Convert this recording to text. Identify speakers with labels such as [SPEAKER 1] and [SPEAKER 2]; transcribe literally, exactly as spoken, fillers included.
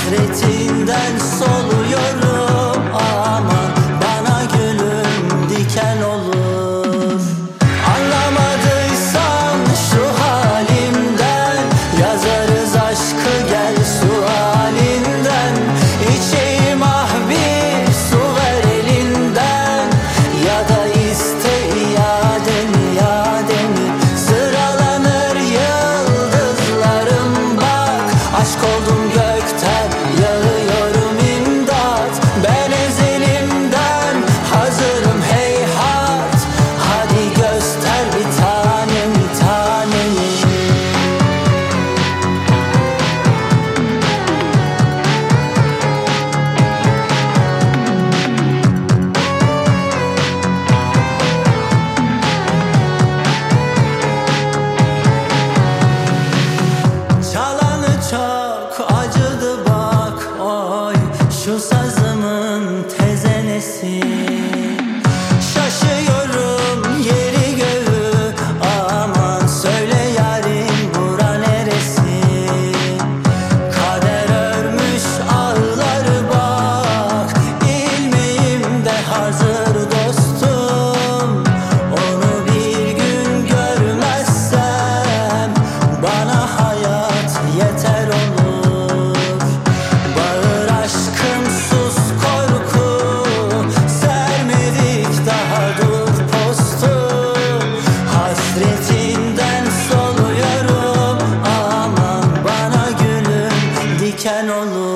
[SPEAKER 1] Hasretinden soluyorum, aman bana gülüm diken olur. Anlamadıysan şu halimden, yazarız aşkı gel sualinden. İçeyim ah bir su ver elinden, ya da iste iademi iademi. Sıralanır yıldızlarım bak, aşk oldum gökten yağıyorum imdat. Ben ezelimden hazırım heyhat, hadi göster bir tanem bir tanemi. Çalanı çok acıdı bak oy, şu sazımın tezenesi. Şaşıyorum yeri göğü, aman söyle yarim bura neresi? Kader örmüş ağları bak, ilmeğimde hazır dostum. Onu bir gün görmezsem bana hayat yeter olur. Bağır aşkım sus korku, sermedik daha dur postu. Hasretinden soluyorum, aman bana gülüm diken olur.